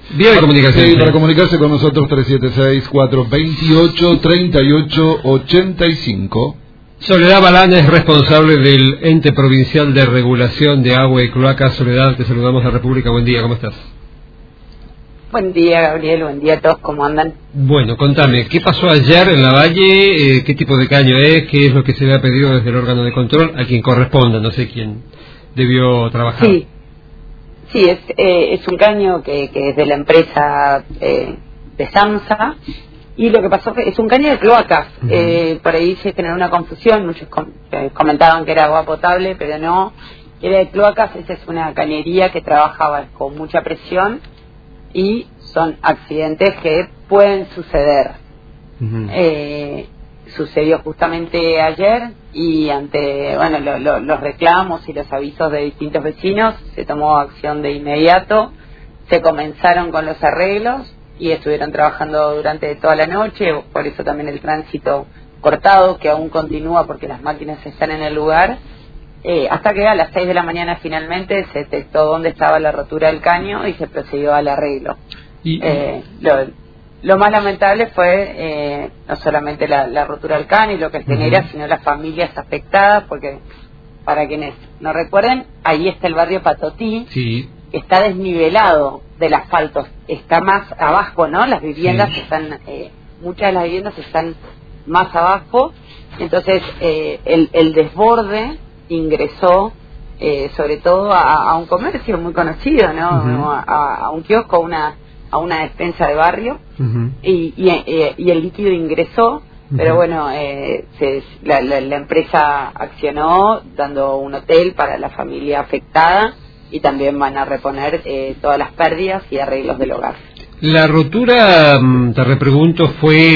Vía de comunicación. Sí, para comunicarse con nosotros 376-428-3885. Soledad Balán es responsable del Ente Provincial de Regulación de Agua y Cloacas. Soledad, te saludamos a la República. Buen día, ¿cómo estás? Buen día, Gabriel, buen día a todos, ¿cómo andan? Bueno, contame, ¿qué pasó ayer en la Valle? ¿Qué tipo de caño es? ¿Qué es lo que se le ha pedido desde el órgano de control? A quien corresponda, no sé quién debió trabajar. Sí, es un caño que es de la empresa de SAMSA, y lo que pasó es un caño de cloacas. Por ahí se generó una confusión, muchos comentaban que era agua potable, pero no, era de cloacas. Esa es una cañería que trabajaba con mucha presión y son accidentes que pueden suceder. Sucedió justamente ayer, y ante los reclamos y los avisos de distintos vecinos se tomó acción de inmediato. Se comenzaron con los arreglos y estuvieron trabajando durante toda la noche, por eso también el tránsito cortado, que aún continúa porque las máquinas están en el lugar, hasta que a las 6 de la mañana finalmente se detectó dónde estaba la rotura del caño y se procedió al arreglo. Lo más lamentable fue no solamente la rotura del caño y lo que genera, sino las familias afectadas, porque para quienes no recuerden, ahí está el barrio Patotí, sí, que está desnivelado del asfalto, está más abajo, ¿no? Las viviendas están, muchas de las viviendas están más abajo, entonces el desborde ingresó sobre todo a un comercio muy conocido, ¿no? A un kiosco, a una despensa de barrio, y el líquido ingresó, pero bueno, la empresa accionó dando un hotel para la familia afectada, y también van a reponer todas las pérdidas y arreglos del hogar. La rotura, te repregunto,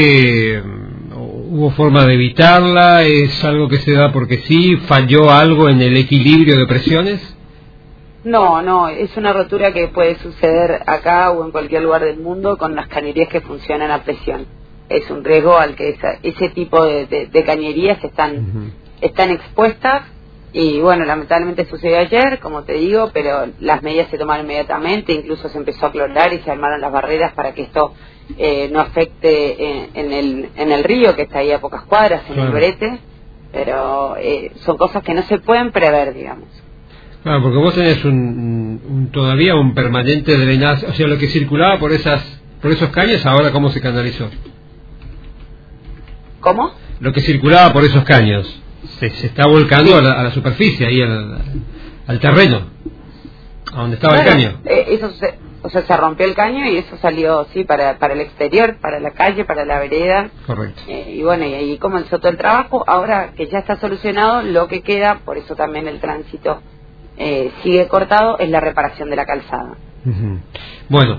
¿hubo forma de evitarla? ¿Es algo que se da porque sí? ¿Falló algo en el equilibrio de presiones? No, es una rotura que puede suceder acá o en cualquier lugar del mundo con las cañerías que funcionan a presión. Es un riesgo al que ese tipo de cañerías están expuestas, y bueno, lamentablemente sucedió ayer, como te digo, pero las medidas se tomaron inmediatamente, incluso se empezó a clorar y se armaron las barreras para que esto no afecte en el río, que está ahí a pocas cuadras, en el Brete, pero son cosas que no se pueden prever, digamos. Claro, porque vos tenés todavía un permanente drenaje, o sea, lo que circulaba por esos caños, ahora ¿cómo se canalizó? ¿Cómo? Lo que circulaba por esos caños se está volcando a la superficie, ahí al terreno, a donde estaba el caño. Se rompió el caño y eso salió, sí, para el exterior, para la calle, para la vereda. Correcto. Y bueno, y ahí comenzó todo el trabajo. Ahora que ya está solucionado, lo que queda, por eso también el tránsito sigue cortado, es la reparación de la calzada. Bueno,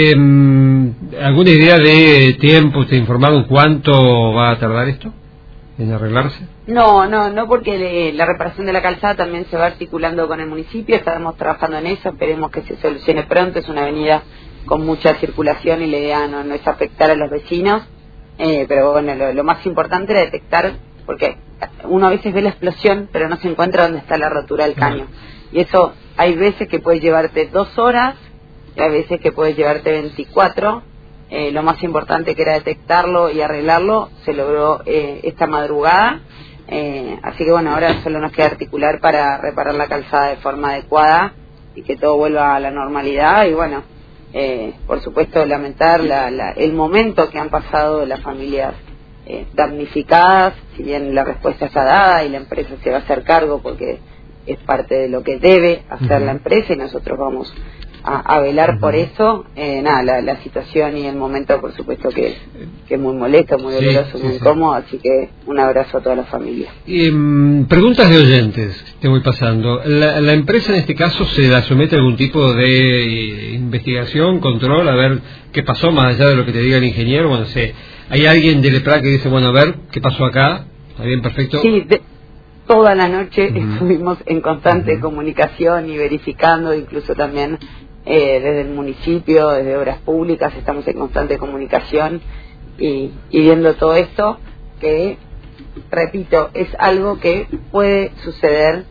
¿alguna idea de tiempo? ¿Te informaron cuánto va a tardar esto en arreglarse? No, porque la reparación de la calzada también se va articulando con el municipio. Estamos trabajando en eso, esperemos que se solucione pronto. Es una avenida con mucha circulación y la idea no es afectar a los vecinos, pero bueno, lo más importante era detectar, porque uno a veces ve la explosión pero no se encuentra dónde está la rotura del caño, y eso hay veces que puede llevarte 2 horas y hay veces que puede llevarte 24. Lo más importante, que era detectarlo y arreglarlo, se logró esta madrugada, así que bueno, ahora solo nos queda articular para reparar la calzada de forma adecuada y que todo vuelva a la normalidad. Y bueno, por supuesto lamentar el momento que han pasado las familias damnificadas, si bien la respuesta está dada y la empresa se va a hacer cargo porque es parte de lo que debe hacer la empresa, y nosotros vamos a velar por eso. La situación y el momento, por supuesto que es muy molesto, muy doloroso, muy incómodo, así que un abrazo a toda la familia. Preguntas de oyentes te voy pasando. ¿La empresa en este caso se la somete a algún tipo de investigación, control, a ver qué pasó, más allá de lo que te diga el ingeniero? Bueno, ¿hay alguien del EPRA que dice, bueno, a ver qué pasó acá? ¿Está bien, perfecto? Sí, toda la noche estuvimos en constante comunicación y verificando, incluso también desde el municipio, desde Obras Públicas, estamos en constante comunicación y viendo todo esto, que, repito, es algo que puede suceder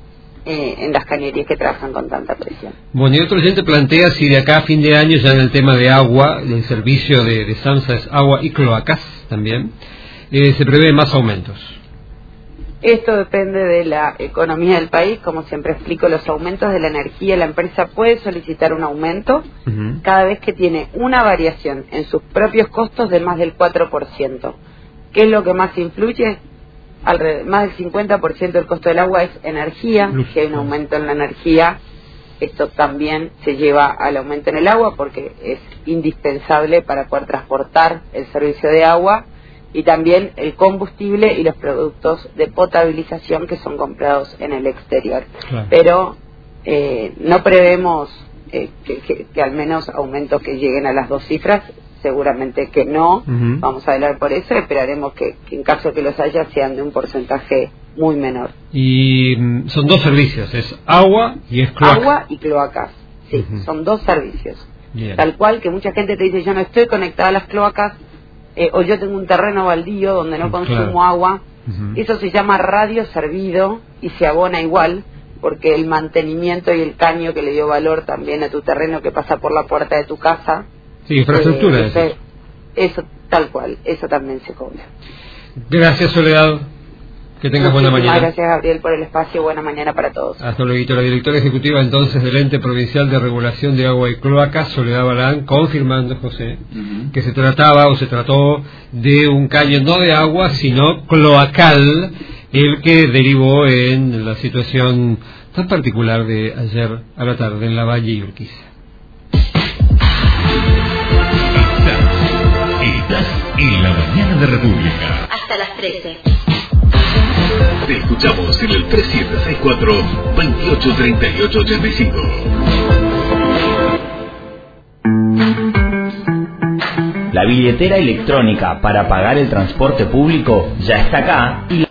en las cañerías que trabajan con tanta presión. Bueno, y otro oyente plantea si de acá a fin de año, ya en el tema de agua, el servicio de SAMSA es agua y cloacas también, se prevé más aumentos. Esto depende de la economía del país. Como siempre explico, los aumentos de la energía, la empresa puede solicitar un aumento cada vez que tiene una variación en sus propios costos de más del 4%. ¿Qué es lo que más influye? Más del 50% del costo del agua es energía. Si hay un aumento en la energía, esto también se lleva al aumento en el agua, porque es indispensable para poder transportar el servicio de agua, y también el combustible y los productos de potabilización que son comprados en el exterior. Claro. Pero no prevemos que al menos aumentos que lleguen a las 2 cifras, seguramente que no. Vamos a velar por eso, esperaremos que en caso que los haya sean de un porcentaje muy menor. Y son 2 servicios, es agua y es cloaca. Agua y cloacas, sí, son 2 servicios. Bien. Tal cual que mucha gente te dice, yo no estoy conectada a las cloacas, o yo tengo un terreno baldío donde no consumo agua. Eso se llama radio servido y se abona igual, porque el mantenimiento y el caño que le dio valor también a tu terreno que pasa por la puerta de tu casa. Sí, infraestructura. Eso tal cual, eso también se cobra. Gracias, Soledad. Que tengas buena mañana. Gracias, Gabriel, por el espacio. Buena mañana para todos. Hasta luego. La directora ejecutiva entonces del Ente Provincial de Regulación de Agua y Cloacas, Soledad Balán, confirmando, José, que se trató de un caño no de agua, sino cloacal, el que derivó en la situación tan particular de ayer a la tarde en la Valle y Urquiza. Estás en la mañana de República. Hasta las 13. Te escuchamos en el 3764-283885. La billetera electrónica para pagar el transporte público ya está acá y